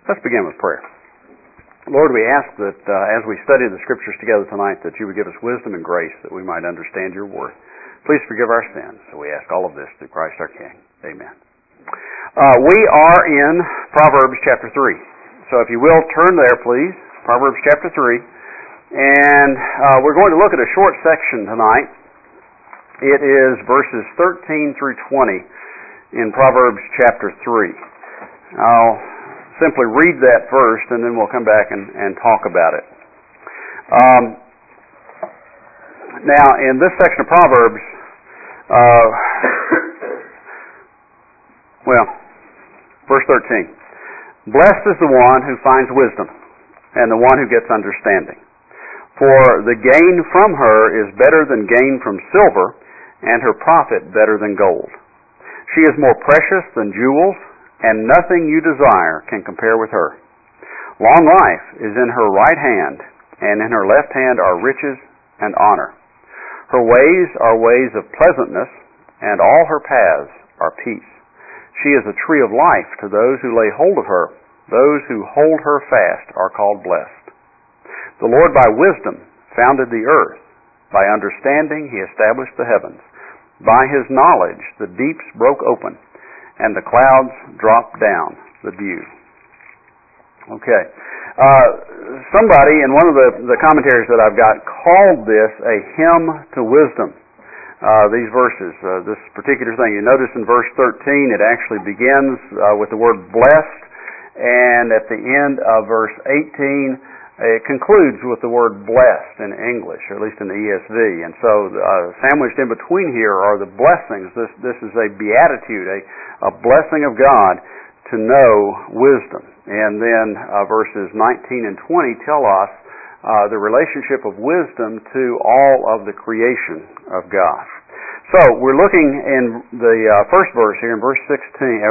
Let's begin with prayer. Lord, we ask that as we study the Scriptures together tonight, that you would give us wisdom and grace that we might understand your word. Please forgive our sins. So we ask all of this through Christ our King. Amen. We are in Proverbs chapter 3. So if you will, turn there, please. Proverbs chapter 3. And we're going to look at a short section tonight. It is verses 13 through 20 in Proverbs chapter 3. I'll simply read that first, and then we'll come back and talk about it. Now, in this section of Proverbs, verse 13. Blessed is the one who finds wisdom, and the one who gets understanding. For the gain from her is better than gain from silver, and her profit better than gold. She is more precious than jewels, and nothing you desire can compare with her. Long life is in her right hand, and in her left hand are riches and honor. Her ways are ways of pleasantness, and all her paths are peace. She is a tree of life to those who lay hold of her. Those who hold her fast are called blessed. The Lord by wisdom founded the earth. By understanding he established the heavens. By his knowledge the deeps broke open, and the clouds dropped down the dew. Okay. Somebody in one of the commentaries that I've got called this a hymn to wisdom. These verses, this particular thing. You notice in verse 13 it actually begins with the word blessed, and at the end of verse 18 it concludes with the word blessed in English, or at least in the ESV. And so sandwiched in between here are the blessings. This is a beatitude, a blessing of God to know wisdom. And then verses 19 and 20 tell us the relationship of wisdom to all of the creation of God. So we're looking in the first verse here, in verse 13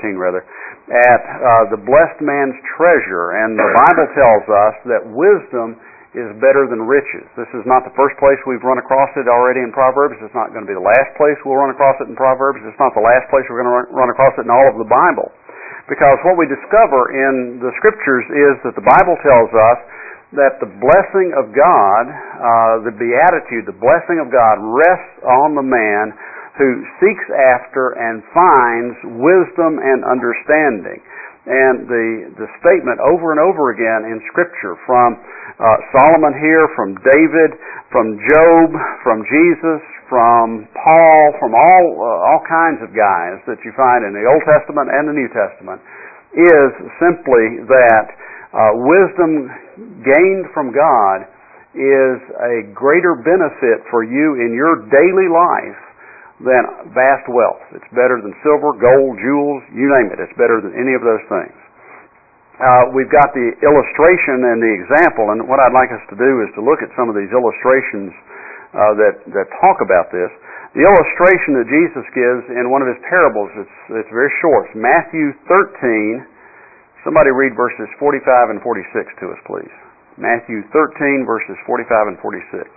at the blessed man's treasure. And the Bible tells us that wisdom is better than riches. This is not the first place we've run across it already in Proverbs. It's not going to be the last place we'll run across it in Proverbs. It's not the last place we're going to run across it in all of the Bible. Because what we discover in the Scriptures is that the Bible tells us that the blessing of God, the beatitude, the blessing of God rests on the man who seeks after and finds wisdom and understanding. And the statement over and over again in Scripture from Solomon here, from David, from Job, from Jesus, from Paul, from all kinds of guys that you find in the Old Testament and the New Testament, is simply that wisdom gained from God is a greater benefit for you in your daily life than vast wealth. It's better than silver, gold, jewels, you name it. It's better than any of those things. We've got the illustration and the example, and what I'd like us to do is to look at some of these illustrations that talk about this. The illustration that Jesus gives in one of his parables, it's very short. It's Matthew 13. Somebody read verses 45 and 46 to us, please. Matthew 13, verses 45 and 46.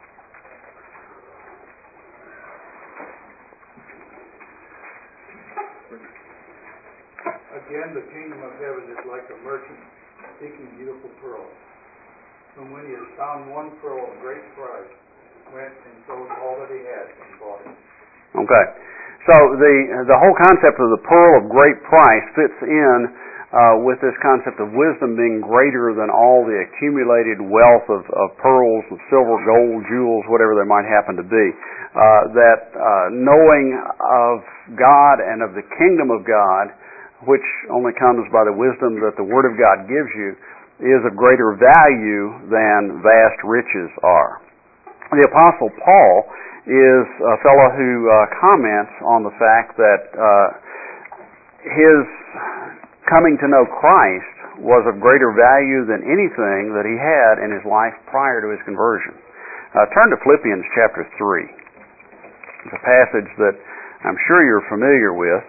Again, the kingdom of heaven is like a merchant seeking beautiful pearls, whom when he has found one pearl of great price, went and sold all that he had and bought it. Okay. So the whole concept of the pearl of great price fits in with this concept of wisdom being greater than all the accumulated wealth of pearls, of silver, gold, jewels, whatever they might happen to be. That knowing of God and of the kingdom of God, which only comes by the wisdom that the Word of God gives you, is of greater value than vast riches are. The Apostle Paul is a fellow who comments on the fact that his coming to know Christ was of greater value than anything that he had in his life prior to his conversion. Turn to Philippians chapter 3. It's a passage that I'm sure you're familiar with.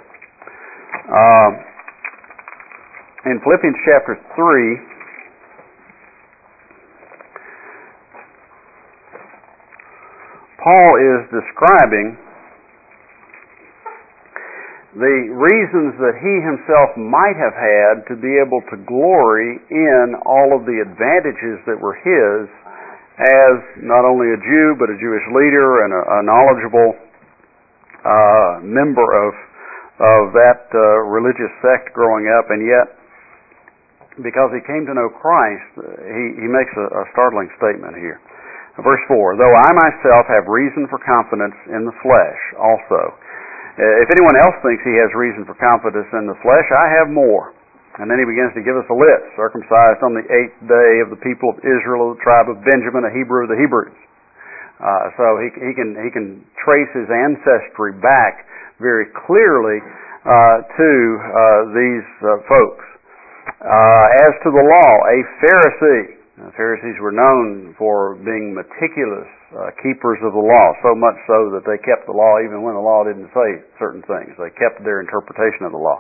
In Philippians chapter 3, Paul is describing the reasons that he himself might have had to be able to glory in all of the advantages that were his as not only a Jew but a Jewish leader and a knowledgeable member of that religious sect growing up, and yet because he came to know Christ, he makes a startling statement here. Verse 4, though I myself have reason for confidence in the flesh also. If anyone else thinks he has reason for confidence in the flesh, I have more. And then he begins to give us a list. Circumcised on the 8th day of the people of Israel, of the tribe of Benjamin, a Hebrew of the Hebrews. So he can trace his ancestry back very clearly to these folks. As to the law, a Pharisee. The Pharisees were known for being meticulous keepers of the law, so much so that they kept the law even when the law didn't say certain things. They kept their interpretation of the law.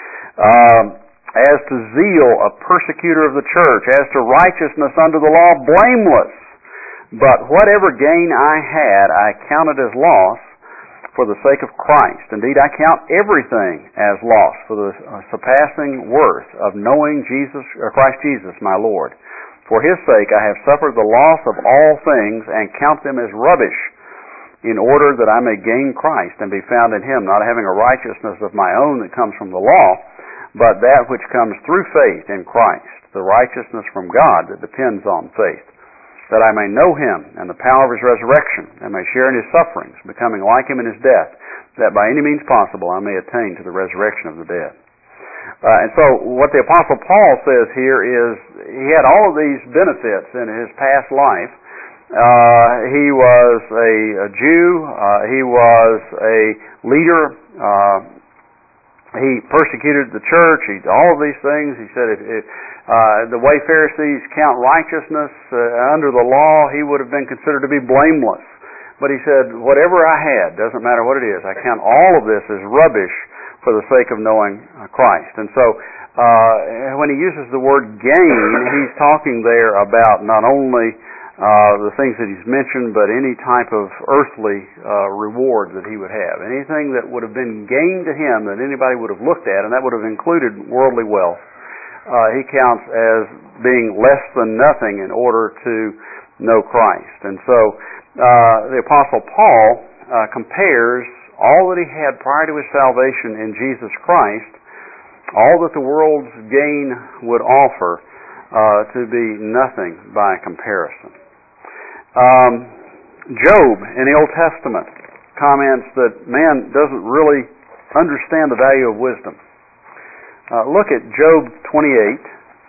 As to zeal, a persecutor of the church. As to righteousness under the law, blameless. But whatever gain I had, I counted as loss for the sake of Christ. Indeed, I count everything as loss for the surpassing worth of knowing Christ Jesus, my Lord. For His sake I have suffered the loss of all things and count them as rubbish, in order that I may gain Christ and be found in Him, not having a righteousness of my own that comes from the law, but that which comes through faith in Christ, the righteousness from God that depends on faith, that I may know Him and the power of His resurrection, and may share in His sufferings, becoming like Him in His death, that by any means possible I may attain to the resurrection of the dead. And so what the Apostle Paul says here is he had all of these benefits in his past life. He was a Jew. He was a leader. He persecuted the church. All of these things. He said if the way Pharisees count righteousness under the law, he would have been considered to be blameless. But he said, whatever I had, doesn't matter what it is, I count all of this as rubbish for the sake of knowing Christ. And so when he uses the word gain, he's talking there about not only the things that he's mentioned, but any type of earthly reward that he would have. Anything that would have been gain to him that anybody would have looked at, and that would have included worldly wealth, he counts as being less than nothing in order to know Christ. And so the Apostle Paul compares all that he had prior to his salvation in Jesus Christ, all that the world's gain would offer, to be nothing by comparison. Job in the Old Testament comments that man doesn't really understand the value of wisdom. Look at Job 28.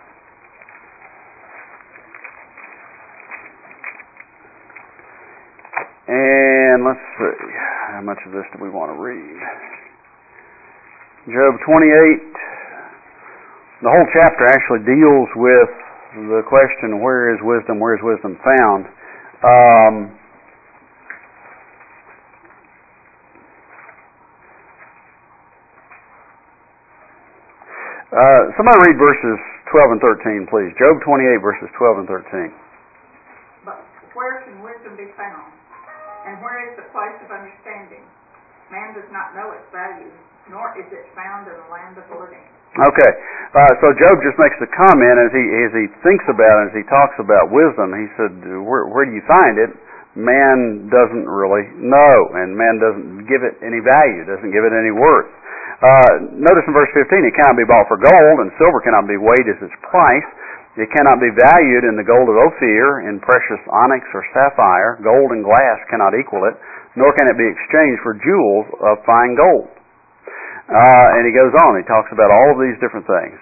And let's see, how much of this do we want to read? Job 28, the whole chapter actually deals with the question, where is wisdom found? Somebody read verses 12 and 13, please. Job 28, verses 12 and 13. But where can wisdom be found? And where is the place of understanding? Man does not know its value, nor is it found in the land of the living. Okay, so Job just makes the comment as he thinks about it, as he talks about wisdom. He said, where do you find it? Man doesn't really know, and man doesn't give it any value, doesn't give it any worth. Notice in verse 15, it cannot be bought for gold, and silver cannot be weighed as its price. It cannot be valued in the gold of Ophir, in precious onyx or sapphire. Gold and glass cannot equal it, nor can it be exchanged for jewels of fine gold. And he goes on. He talks about all of these different things.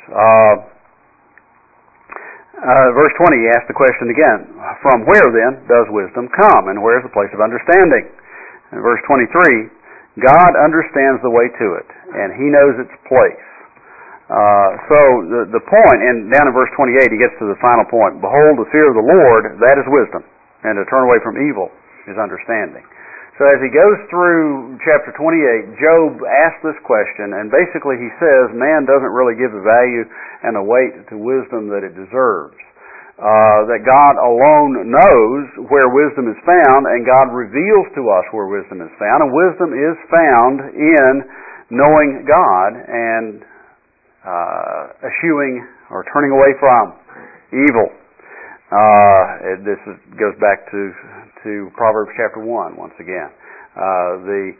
Verse 20, he asks the question again, from where then does wisdom come, and where is the place of understanding? In verse 23, God understands the way to it, and He knows its place. So the point, and down in verse 28 he gets to the final point, behold, the fear of the Lord, that is wisdom, and to turn away from evil is understanding. So as he goes through chapter 28, Job asks this question, and basically he says man doesn't really give the value and the weight to wisdom that it deserves. That God alone knows where wisdom is found, and God reveals to us where wisdom is found, and wisdom is found in knowing God and eschewing or turning away from evil. This goes back to Proverbs chapter 1 once again. The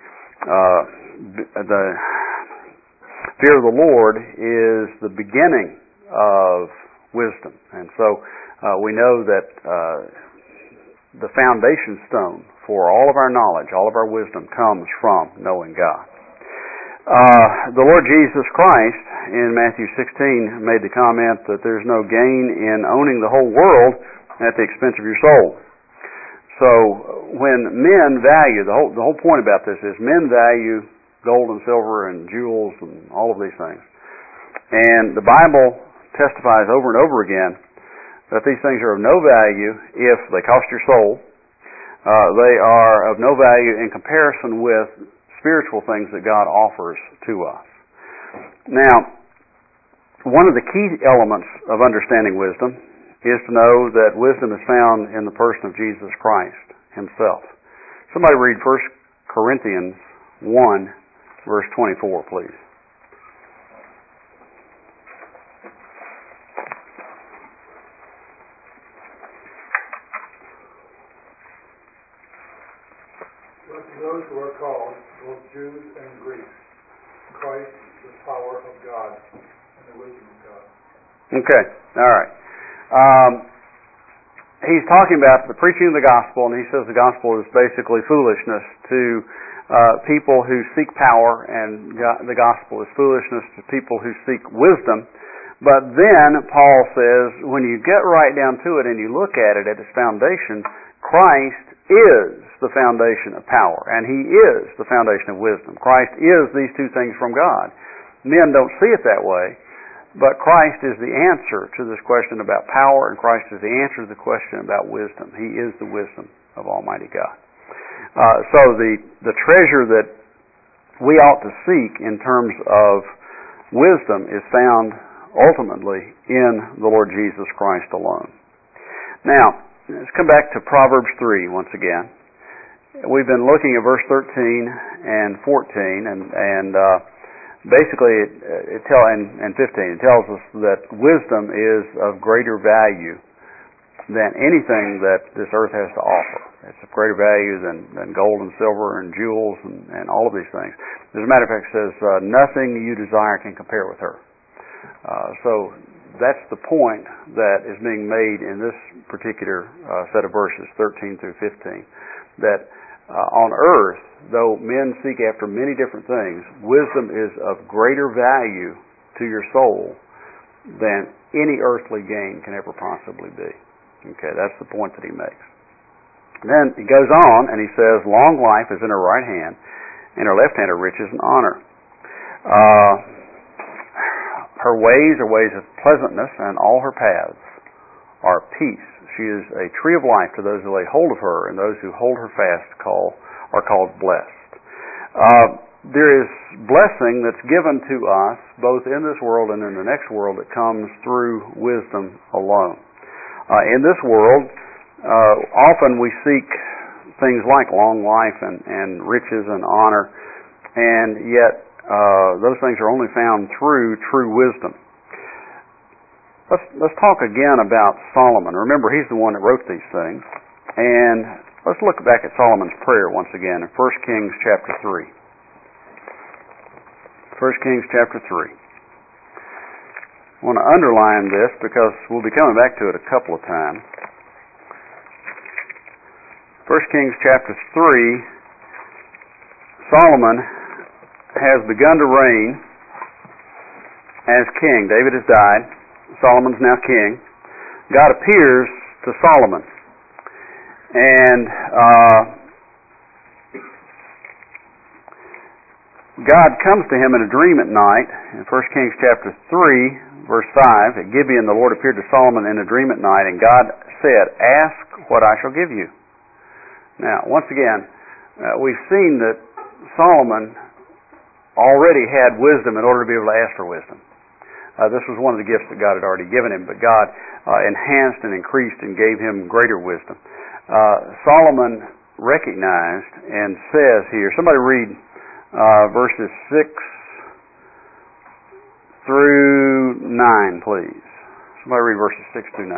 fear of the Lord is the beginning of wisdom, and so we know that the foundation stone for all of our knowledge, all of our wisdom, comes from knowing God. The Lord Jesus Christ in Matthew 16 made the comment that there's no gain in owning the whole world at the expense of your soul. So when men value, the whole point about this is men value gold and silver and jewels and all of these things. And the Bible testifies over and over again that these things are of no value if they cost your soul. They are of no value in comparison with spiritual things that God offers to us. Now, one of the key elements of understanding wisdom is to know that wisdom is found in the person of Jesus Christ himself. Somebody read 1 Corinthians 1, verse 24, please. But to those who are called, both Jews and Greeks, Christ, the power of God and the wisdom of God. Okay, all right. He's talking about the preaching of the gospel, and he says the gospel is basically foolishness to people who seek power, and the gospel is foolishness to people who seek wisdom. But then Paul says, when you get right down to it and you look at it at its foundation, Christ is the foundation of power, and He is the foundation of wisdom. Christ is these two things from God. Men don't see it that way, but Christ is the answer to this question about power, and Christ is the answer to the question about wisdom. He is the wisdom of Almighty God. So the treasure that we ought to seek in terms of wisdom is found ultimately in the Lord Jesus Christ alone. Now, let's come back to Proverbs 3 once again. We've been looking at verse 13 and 14, and basically and 15. It tells us that wisdom is of greater value than anything that this earth has to offer. It's of greater value than gold and silver and jewels and all of these things. As a matter of fact, it says, nothing you desire can compare with her. So that's the point that is being made in this particular set of verses, 13 through 15, that on earth, though men seek after many different things, wisdom is of greater value to your soul than any earthly gain can ever possibly be. Okay, that's the point that he makes. Then he goes on and he says, long life is in her right hand, and her left hand are riches and honor. Her ways are ways of pleasantness, and all her paths are peace. She is a tree of life to those who lay hold of her, and those who hold her fast are called blessed. There is blessing that's given to us both in this world and in the next world that comes through wisdom alone. In this world, often we seek things like long life and riches and honor, and yet those things are only found through true wisdom. Let's talk again about Solomon. Remember, he's the one that wrote these things. And let's look back at Solomon's prayer once again in 1 Kings chapter 3. 1 Kings chapter 3. I want to underline this because we'll be coming back to it a couple of times. 1 Kings chapter 3, Solomon has begun to reign as king. David has died. Solomon's now king. God appears to Solomon, and God comes to him in a dream at night. In 1 Kings chapter 3, verse 5, at Gibeon the Lord appeared to Solomon in a dream at night, and God said, ask what I shall give you. Now, once again, we've seen that Solomon already had wisdom in order to be able to ask for wisdom. This was one of the gifts that God had already given him, but God enhanced and increased and gave him greater wisdom. Solomon recognized and says here, somebody read verses 6 through 9, please. Somebody read verses 6 through 9.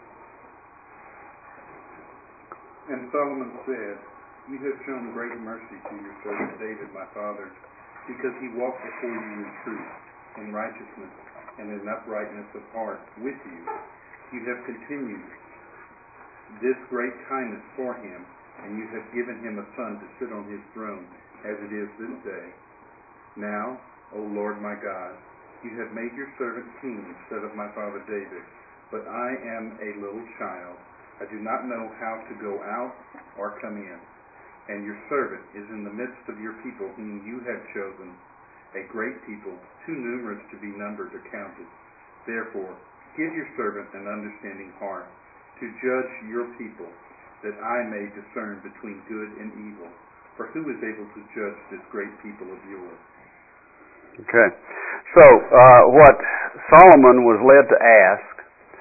And Solomon said, You have shown great mercy to your servant David, my father, because he walked before you in truth, in righteousness, and in uprightness of heart with you. You have continued this great kindness for him, and you have given him a son to sit on his throne, as it is this day. Now, O Lord my God, you have made your servant king instead of my father David, but I am a little child. I do not know how to go out or come in. And your servant is in the midst of your people whom you have chosen, a great people, too numerous to be numbered or counted. Therefore, give your servant an understanding heart to judge your people, that I may discern between good and evil. For who is able to judge this great people of yours? Okay. So, what Solomon was led to ask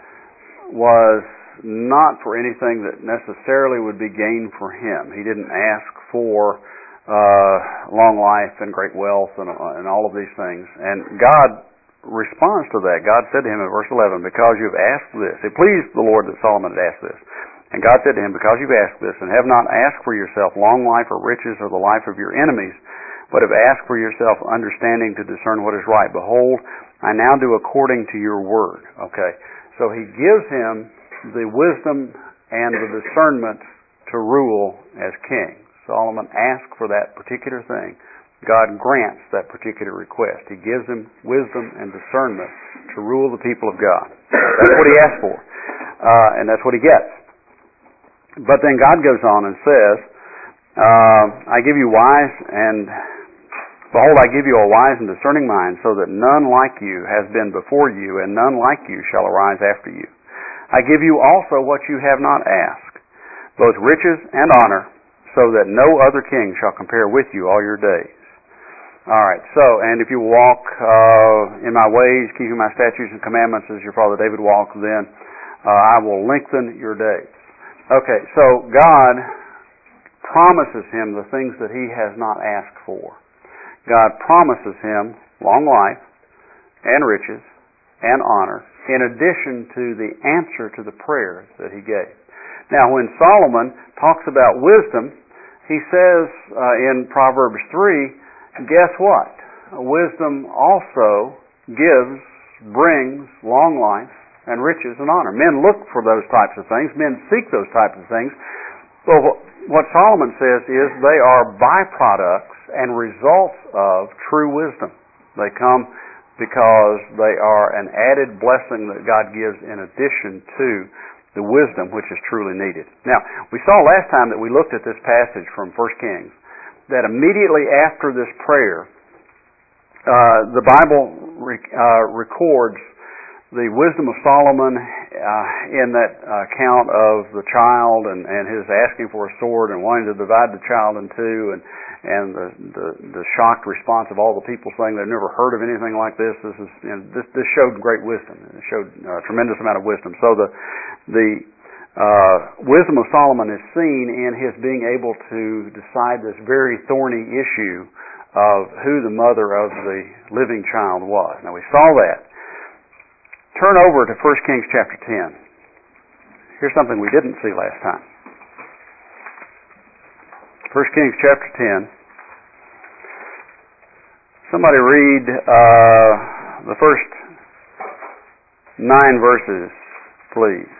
was not for anything that necessarily would be gained for him. He didn't ask for long life and great wealth and all of these things. And God responds to that. God said to him in verse 11, because you've asked this. It pleased the Lord that Solomon had asked this. And God said to him, because you've asked this and have not asked for yourself long life or riches or the life of your enemies, but have asked for yourself understanding to discern what is right, behold, I now do according to your word. Okay. So he gives him the wisdom and the discernment to rule as king. Solomon asked for that particular thing. God grants that particular request. He gives him wisdom and discernment to rule the people of God. That's what he asked for. And that's what he gets. But then God goes on and says, I give you wise and behold, I give you a wise and discerning mind, so that none like you has been before you, and none like you shall arise after you. I give you also what you have not asked, both riches and honor, so that no other king shall compare with you all your days. All right, so, and if you walk in my ways, keeping my statutes and commandments as your father David walked, then I will lengthen your days. Okay, so God promises him the things that he has not asked for. God promises him long life and riches and honor, in addition to the answer to the prayers that he gave. Now, when Solomon talks about wisdom, he says in Proverbs 3, guess what? Wisdom also brings long life and riches and honor. Men look for those types of things. Men seek those types of things. So what Solomon says is they are byproducts and results of true wisdom. They come because they are an added blessing that God gives in addition to the wisdom which is truly needed. Now, we saw last time that we looked at this passage from 1 Kings that immediately after this prayer, the Bible records the wisdom of Solomon in that account of the child and his asking for a sword and wanting to divide the child in two, and the shocked response of all the people saying they've never heard of anything like this. This showed great wisdom. It showed a tremendous amount of wisdom. So the wisdom of Solomon is seen in his being able to decide this very thorny issue of who the mother of the living child was. Now we saw that. Turn over to 1 Kings chapter 10. Here's something we didn't see last time. 1 Kings chapter 10. Somebody read the first 9 verses, please.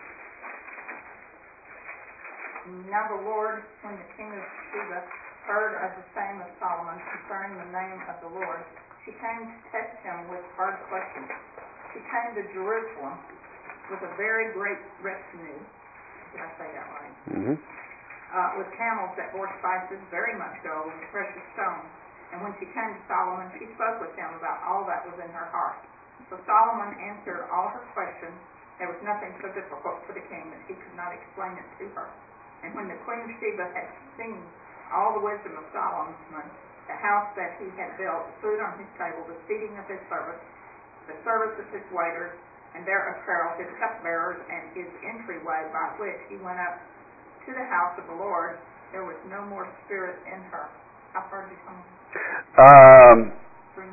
Now the Lord, when the king of Sheba heard of the fame of Solomon concerning the name of the Lord, she came to test him with hard questions. She came to Jerusalem with a very great retinue. Did I say that right? Mm-hmm. With camels that bore spices, very much gold, and precious stones. And when she came to Solomon, she spoke with him about all that was in her heart. So Solomon answered all her questions. There was nothing so difficult for the king that he could not explain it to her. And when the queen of Sheba had seen all the wisdom of Solomon, the house that he had built, the food on his table, the seating of his servants, the service of his waiters, and their apparel, his cupbearers, and his entryway by which he went up to the house of the Lord, there was no more spirit in her. How far did you come? 3 more.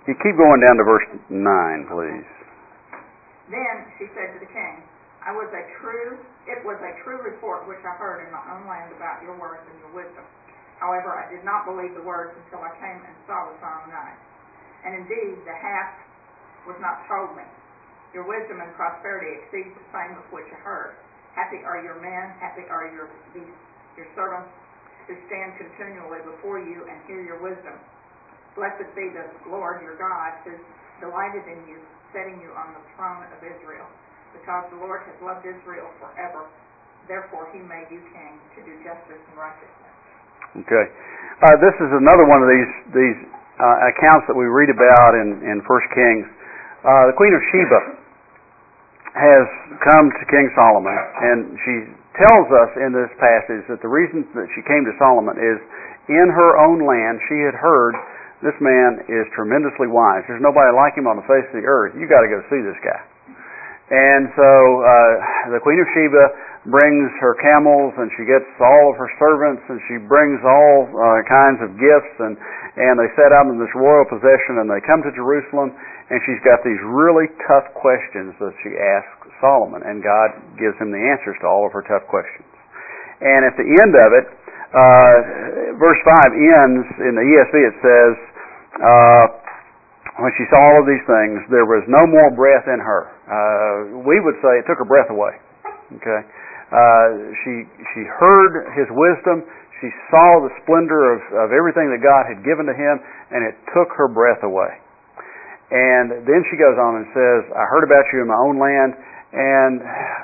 You keep going down to verse 9, please. Then she said to the king, it was a true report which I heard in my own land about your words and your wisdom. However, I did not believe the words until I came and saw the solemn night. And indeed, the half was not told me. Your wisdom and prosperity exceeds the fame of which I heard. Happy are your men, happy are your servants who stand continually before you and hear your wisdom. Blessed be the Lord your God, who delighted in you, setting you on the throne of Israel. Because the Lord has loved Israel forever, therefore he made you king to do justice and righteousness. Okay. This is another one of these accounts that we read about in 1 Kings. The Queen of Sheba has come to King Solomon, and she tells us in this passage that the reason that she came to Solomon is in her own land she had heard this man is tremendously wise. There's nobody like him on the face of the earth. You got to go see this guy. And so the Queen of Sheba brings her camels, and she gets all of her servants, and she brings all kinds of gifts, and they set out in this royal procession, and they come to Jerusalem, and she's got these really tough questions that she asks Solomon, and God gives him the answers to all of her tough questions. And at the end of it, verse 5 ends, in the ESV it says, when she saw all of these things, there was no more breath in her. We would say it took her breath away. Okay, she heard his wisdom. She saw the splendor of everything that God had given to him, and it took her breath away. And then she goes on and says, I heard about you in my own land, and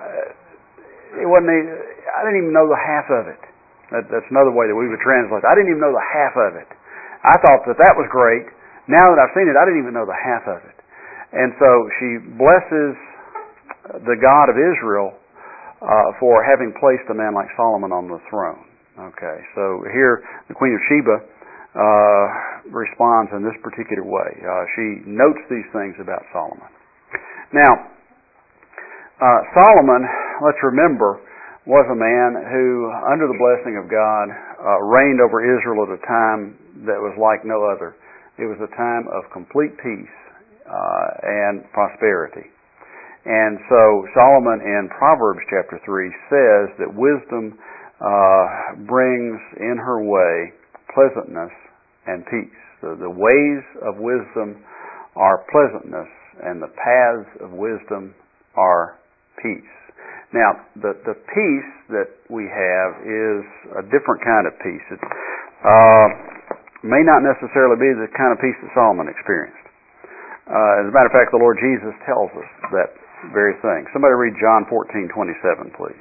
I didn't even know the half of it. That's another way that we would translate it. I didn't even know the half of it. I thought that was great. Now that I've seen it, I didn't even know the half of it. And so she blesses the God of Israel for having placed a man like Solomon on the throne. Okay, so here the Queen of Sheba responds in this particular way. She notes these things about Solomon. Now, Solomon, let's remember, was a man who, under the blessing of God, reigned over Israel at a time that was like no other. It was a time of complete peace and prosperity. And so Solomon in Proverbs chapter 3 says that wisdom brings in her way pleasantness and peace. The ways of wisdom are pleasantness, and the paths of wisdom are peace. Now, the peace that we have is a different kind of peace. It may not necessarily be the kind of peace that Solomon experienced. As a matter of fact, the Lord Jesus tells us that very thing. Somebody read John 14:27, please.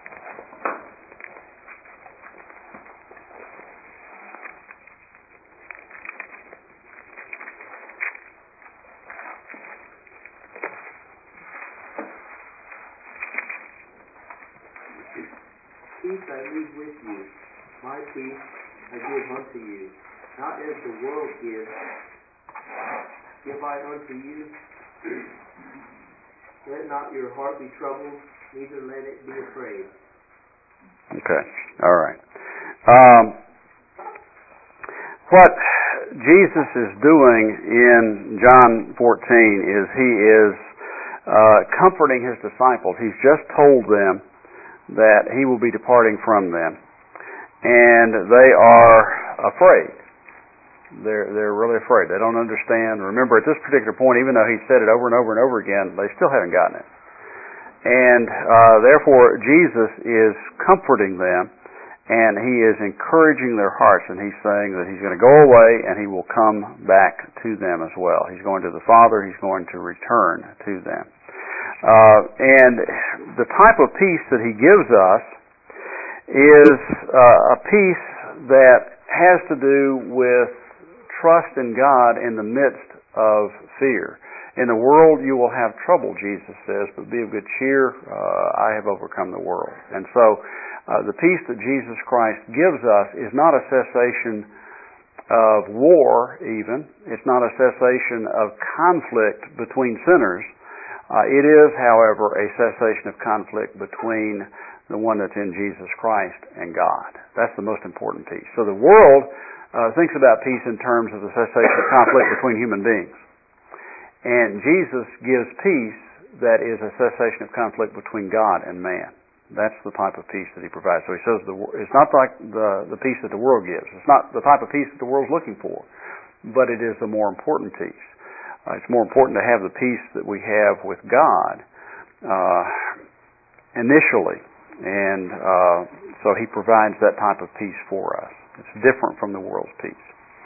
Peace I leave with you, my peace I give unto you. Not as the world gives, give I unto you. Let not your heart be troubled, neither let it be afraid. Okay, all right. What Jesus is doing in John 14 is he is comforting his disciples. He's just told them that he will be departing from them, and they are afraid. They're really afraid. They don't understand. Remember, at this particular point, even though he said it over and over and over again, they still haven't gotten it. And therefore, Jesus is comforting them, and he is encouraging their hearts, and he's saying that he's going to go away, and he will come back to them as well. He's going to the Father. He's going to return to them. And the type of peace that he gives us is a peace that has to do with trust in God in the midst of fear. In the world you will have trouble, Jesus says, but be of good cheer, I have overcome the world. And so the peace that Jesus Christ gives us is not a cessation of war even. It's not a cessation of conflict between sinners. It is, however, a cessation of conflict between the one that's in Jesus Christ and God. That's the most important piece. So the world thinks about peace in terms of the cessation of conflict between human beings. And Jesus gives peace that is a cessation of conflict between God and man. That's the type of peace that He provides. So He says it's not like the peace that the world gives. It's not the type of peace that the world's looking for, but it is the more important peace. It's more important to have the peace that we have with God initially, and so He provides that type of peace for us. It's different from the world's peace.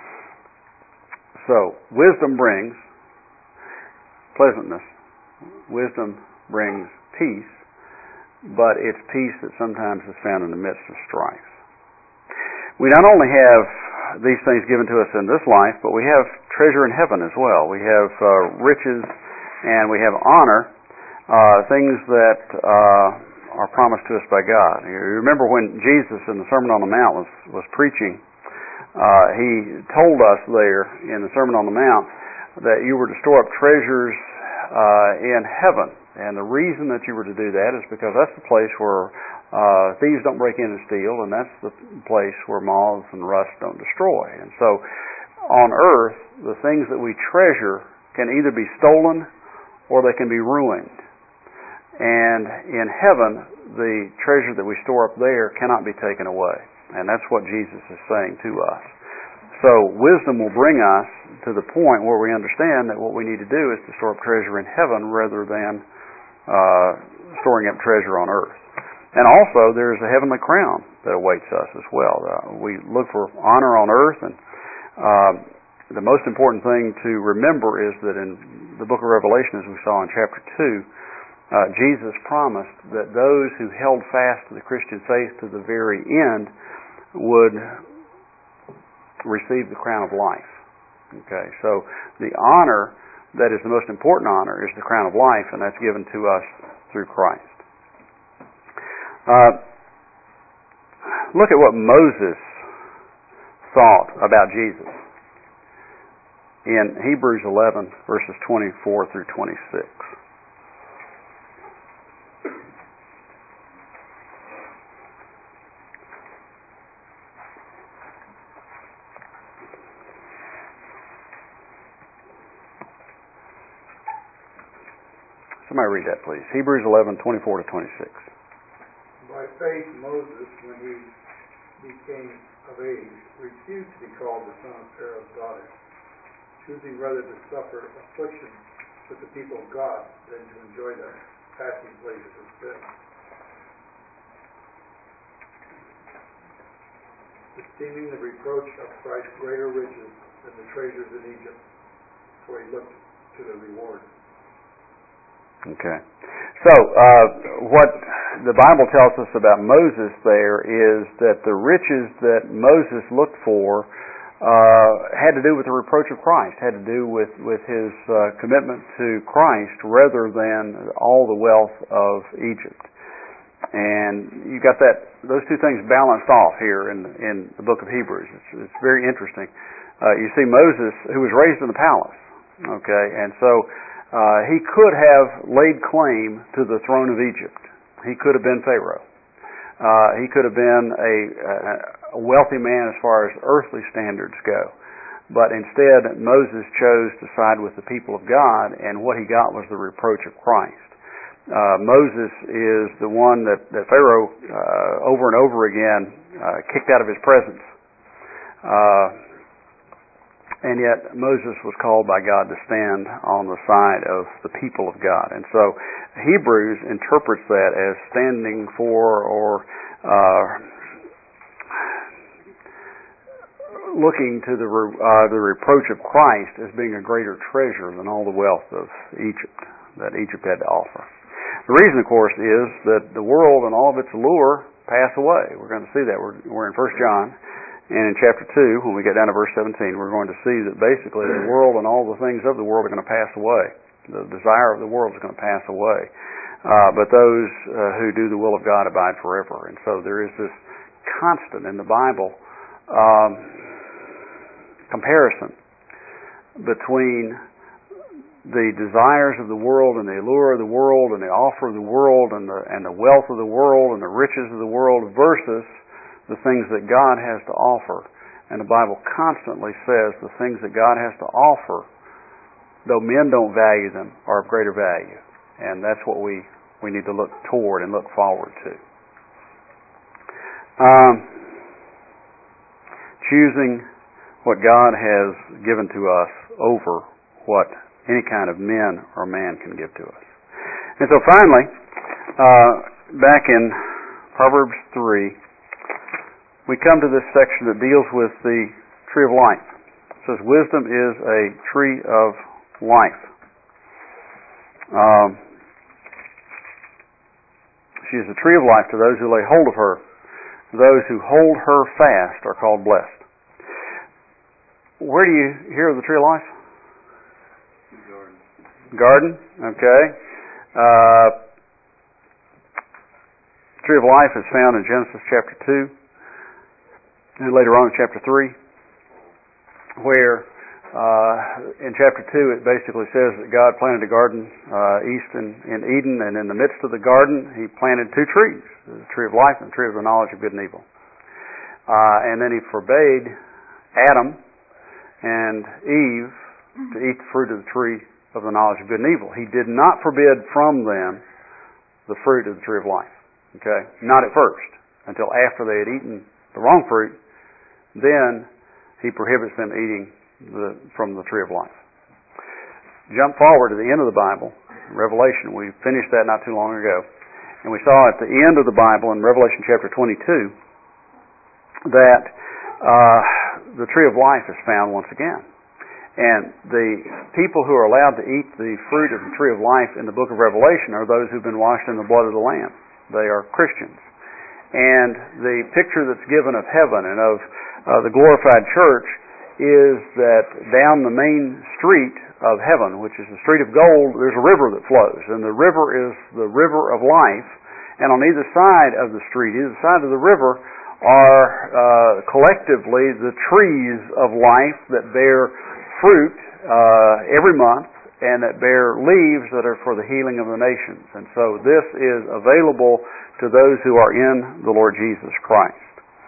So wisdom brings pleasantness. Wisdom brings peace, but it's peace that sometimes is found in the midst of strife. We not only have these things given to us in this life, but we have treasure in heaven as well. We have riches and we have honor, things that are promised to us by God. You remember when Jesus in the Sermon on the Mount was preaching, He told us there in the Sermon on the Mount that you were to store up treasures in heaven. And the reason that you were to do that is because that's the place where thieves don't break in and steal, and that's the place where moths and rust don't destroy. And so on earth, the things that we treasure can either be stolen or they can be ruined. And in heaven, the treasure that we store up there cannot be taken away. And that's what Jesus is saying to us. So wisdom will bring us to the point where we understand that what we need to do is to store up treasure in heaven rather than storing up treasure on earth. And also, there's a heavenly crown that awaits us as well. We look for honor on earth, and the most important thing to remember is that in the book of Revelation, as we saw in chapter 2, Jesus promised that those who held fast to the Christian faith to the very end would receive the crown of life. Okay, so the honor that is the most important honor is the crown of life, and that's given to us through Christ. Look at what Moses thought about Jesus in Hebrews 11, verses 24 through 26. Somebody read that, please. Hebrews 11, 24 to 26. By faith, Moses, when he became of age, refused to be called the son of Pharaoh's daughter, choosing rather to suffer affliction with the people of God than to enjoy the passing pleasures of sin. Esteeming the reproach of Christ greater riches than the treasures in Egypt, for he looked to the reward. Okay. So, what the Bible tells us about Moses there is that the riches that Moses looked for had to do with the reproach of Christ, had to do with his commitment to Christ rather than all the wealth of Egypt. And you got those two things balanced off here in the book of Hebrews. It's very interesting. You see Moses, who was raised in the palace, okay, and so he could have laid claim to the throne of Egypt. He could have been Pharaoh. He could have been a wealthy man as far as earthly standards go. But instead, Moses chose to side with the people of God, and what he got was the reproach of Christ. Moses is the one that Pharaoh over and over again kicked out of his presence. And yet Moses was called by God to stand on the side of the people of God. And so Hebrews interprets that as standing for or looking to the reproach of Christ as being a greater treasure than all the wealth of Egypt that Egypt had to offer. The reason, of course, is that the world and all of its allure pass away. We're going to see that. We're in 1 John. And in chapter 2, when we get down to verse 17, we're going to see that basically the world and all the things of the world are going to pass away. The desire of the world is going to pass away. But those who do the will of God abide forever. And so there is this constant in the Bible comparison between the desires of the world and the allure of the world and the offer of the world and the wealth of the world and the riches of the world versus the things that God has to offer. And the Bible constantly says the things that God has to offer though men don't value them, are of greater value. And that's what we need to look toward and look forward to. Choosing what God has given to us over what any kind of men or man can give to us. And so finally, back in Proverbs 3, we come to this section that deals with the tree of life. It says, wisdom is a tree of life. She is a tree of life to those who lay hold of her. Those who hold her fast are called blessed. Where do you hear of the tree of life? Garden. Okay. Tree of life is found in Genesis chapter 2 and later on in chapter 3, where in chapter 2 it basically says that God planted a garden east in Eden, and in the midst of the garden He planted two trees, the tree of life and the tree of the knowledge of good and evil. And then He forbade Adam and Eve to eat the fruit of the tree of the knowledge of good and evil. He did not forbid from them the fruit of the tree of life. Okay? Not at first. Until after they had eaten the wrong fruit, then He prohibits them eating from the tree of life. Jump forward to the end of the Bible, Revelation. We finished that not too long ago. And we saw at the end of the Bible in Revelation chapter 22 that the tree of life is found once again. And the people who are allowed to eat the fruit of the tree of life in the book of Revelation are those who've been washed in the blood of the Lamb. They are Christians. And the picture that's given of heaven and of the glorified church is that down the main street of heaven, which is the street of gold, there's a river that flows. And the river is the river of life. And on either side of the street, either side of the river, are collectively the trees of life that bear fruit every month and that bear leaves that are for the healing of the nations. And so this is available to those who are in the Lord Jesus Christ.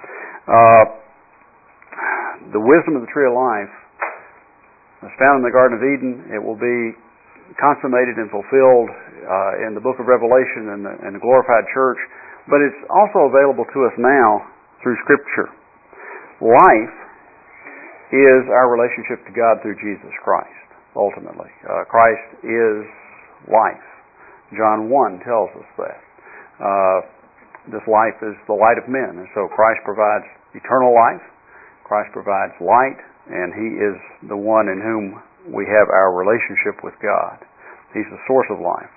The wisdom of the tree of life is found in the Garden of Eden. It will be consummated and fulfilled in the book of Revelation and the glorified church, but it's also available to us now through Scripture. Life is our relationship to God through Jesus Christ, ultimately. Christ is life. John 1 tells us that. This life is the light of men, and so Christ provides eternal life. Christ provides light, and He is the one in whom we have our relationship with God. He's the source of life.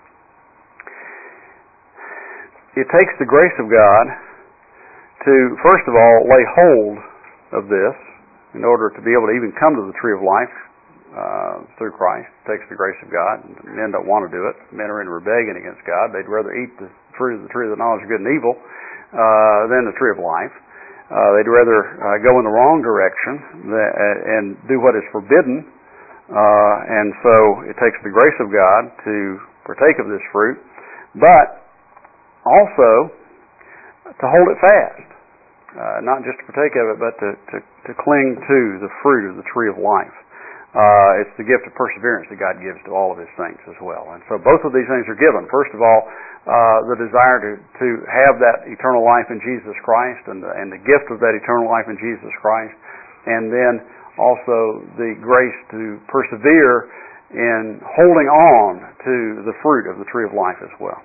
It takes the grace of God to, first of all, lay hold of this in order to be able to even come to the tree of life through Christ. It takes the grace of God. Men don't want to do it. Men are in rebellion against God. They'd rather eat the fruit of the tree of the knowledge of good and evil than the tree of life. They'd rather go in the wrong direction and do what is forbidden. And so it takes the grace of God to partake of this fruit, but also to hold it fast. Not just to partake of it, but to cling to the fruit of the tree of life. It's the gift of perseverance that God gives to all of His saints as well. And so both of these things are given. First of all, the desire to have that eternal life in Jesus Christ and the gift of that eternal life in Jesus Christ, and then also the grace to persevere in holding on to the fruit of the tree of life as well.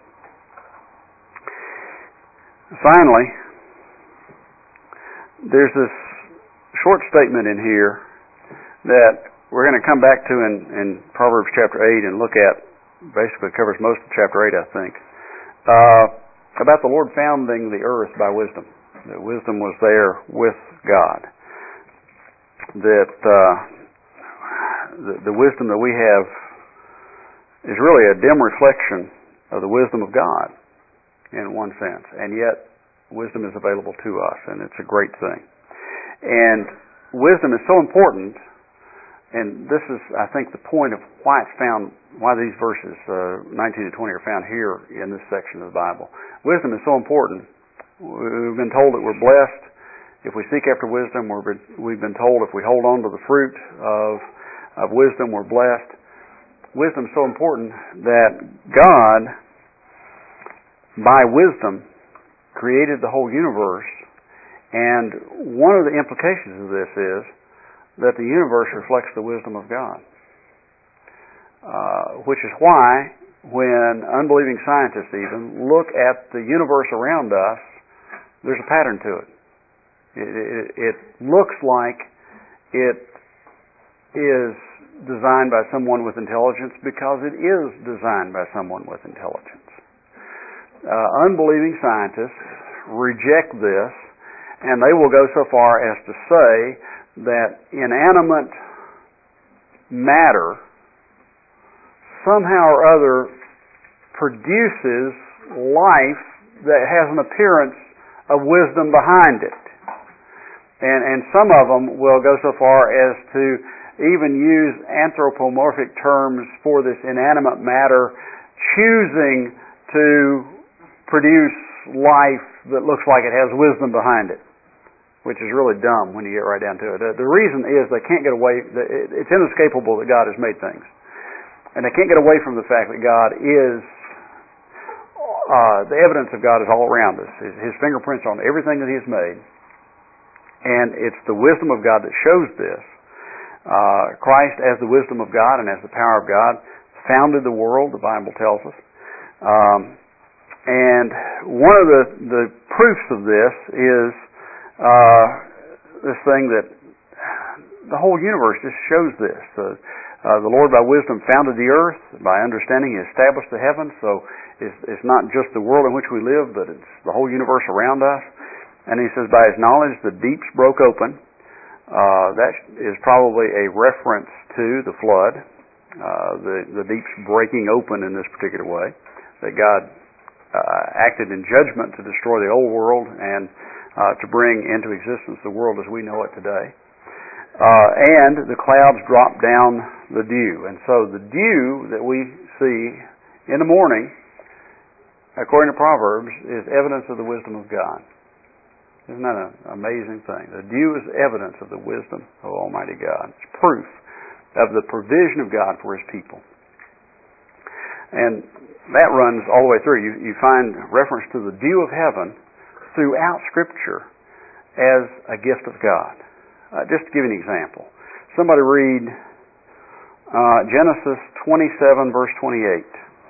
Finally, there's this short statement in here that we're going to come back to in Proverbs chapter 8 and look at. Basically covers most of chapter 8, I think, about the Lord founding the earth by wisdom. That wisdom was there with God. That the wisdom that we have is really a dim reflection of the wisdom of God in one sense, and yet wisdom is available to us, and it's a great thing. And wisdom is so important, and this is, I think, the point of why it's found, why these verses 19 to 20 are found here in this section of the Bible. Wisdom is so important. We've been told that we're blessed if we seek after wisdom. We've been told if we hold on to the fruit of wisdom, we're blessed. wisdom is so important that God, by wisdom, created the whole universe, and one of the implications of this is that the universe reflects the wisdom of God. Which is why when unbelieving scientists even look at the universe around us, there's a pattern to it. It looks like it is designed by someone with intelligence because it is designed by someone with intelligence. Unbelieving scientists reject this, and they will go so far as to say that inanimate matter somehow or other produces life that has an appearance of wisdom behind it. And some of them will go so far as to even use anthropomorphic terms for this inanimate matter, choosing to produce life that looks like it has wisdom behind it, which is really dumb when you get right down to it. The reason is they can't get away, it's inescapable that God has made things. And they can't get away from the fact that God is, the evidence of God is all around us. His fingerprints on everything that He has made. And it's the wisdom of God that shows this. Christ, as the wisdom of God and as the power of God, founded the world, the Bible tells us. And one of the proofs of this is this thing that the whole universe just shows this. The Lord by wisdom founded the earth, by understanding He established the heavens, so it's not just the world in which we live, but it's the whole universe around us. And He says, by His knowledge the deeps broke open. That is probably a reference to the flood, the deeps breaking open in this particular way, that God acted in judgment to destroy the old world and to bring into existence the world as we know it today. And the clouds dropped down the dew. And so the dew that we see in the morning, according to Proverbs, is evidence of the wisdom of God. Isn't that an amazing thing? The dew is evidence of the wisdom of Almighty God. It's proof of the provision of God for His people. And that runs all the way through. You find reference to the dew of heaven throughout Scripture as a gift of God. Just to give you an example. Somebody read Genesis 27, verse 28.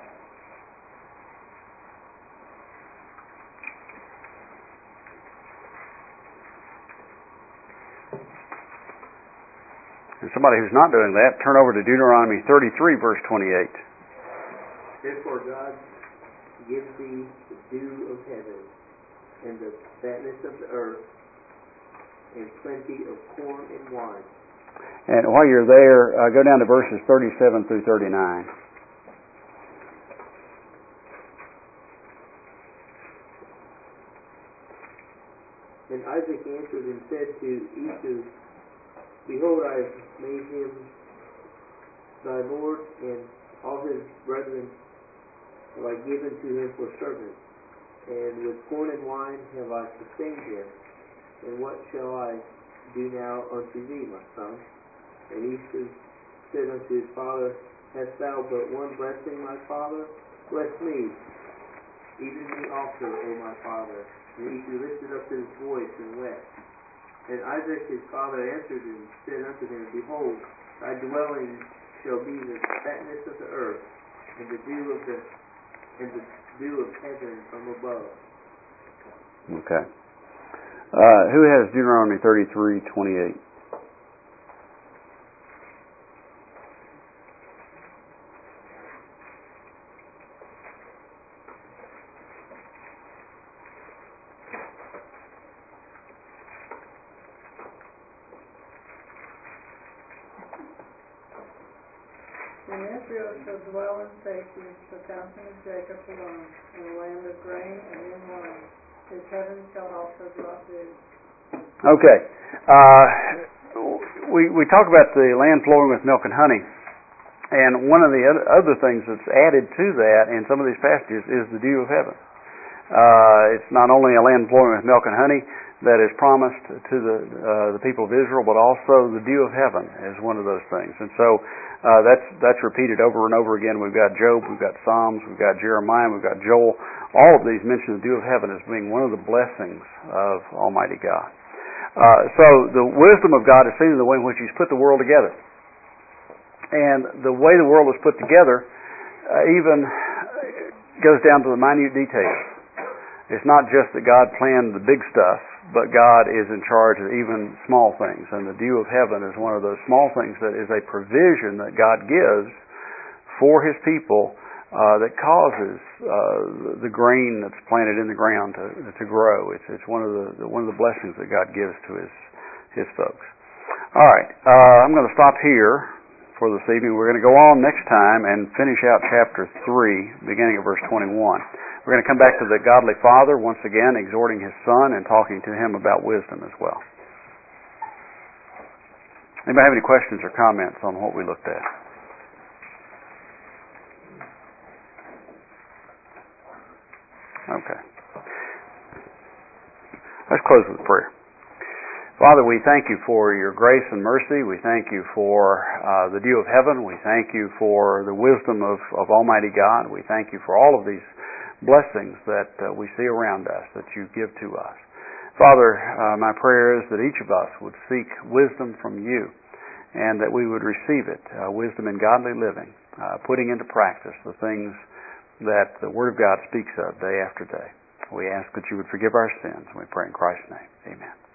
And somebody who's not doing that, turn over to Deuteronomy 33, verse 28. Therefore God gives thee the dew of heaven, and the fatness of the earth, and plenty of corn and wine. And while you're there, go down to verses 37 through 39. And Isaac answered and said to Esau, Behold, I have made him thy lord, and all his brethren have I given to him for servants. And with corn and wine have I sustained him. And what shall I do now unto thee, my son? And Esau said unto his father, Hast thou but one blessing, my father? Bless me, even me also, O my father. And Esau lifted up his voice and wept. And Isaac his father answered and said unto him, Behold, thy dwelling shall be the fatness of the earth, and the dew of heaven from above. Okay. Who has Deuteronomy 33:28? And Israel shall dwell in safety, the fountain of Jacob alone, in a land of grain and in wine. His heavens shall also drop dew. Okay. We talk about the land flowing with milk and honey, and one of the other things that's added to that in some of these passages is the dew of heaven. It's not only a land flowing with milk and honey, that is promised to the people of Israel, but also the dew of heaven is one of those things. And so that's repeated over and over again. We've got Job, we've got Psalms, we've got Jeremiah, we've got Joel. All of these mention the dew of heaven as being one of the blessings of Almighty God. So the wisdom of God is seen in the way in which He's put the world together. And the way the world was put together even goes down to the minute details. It's not just that God planned the big stuff, but God is in charge of even small things. And the dew of heaven is one of those small things that is a provision that God gives for His people that causes the grain that's planted in the ground to grow. It's one of the blessings that God gives to His folks. All right, I'm going to stop here for this evening. We're going to go on next time and finish out chapter 3, beginning of verse 21. We're going to come back to the godly father once again, exhorting his son and talking to him about wisdom as well. Anybody have any questions or comments on what we looked at? Okay. Let's close with prayer. Father, we thank you for your grace and mercy. We thank you for the dew of heaven. We thank you for the wisdom of Almighty God. We thank you for all of these blessings that we see around us, that you give to us. Father, my prayer is that each of us would seek wisdom from you and that we would receive it, wisdom in godly living, putting into practice the things that the Word of God speaks of day after day. We ask that you would forgive our sins. We pray in Christ's name. Amen.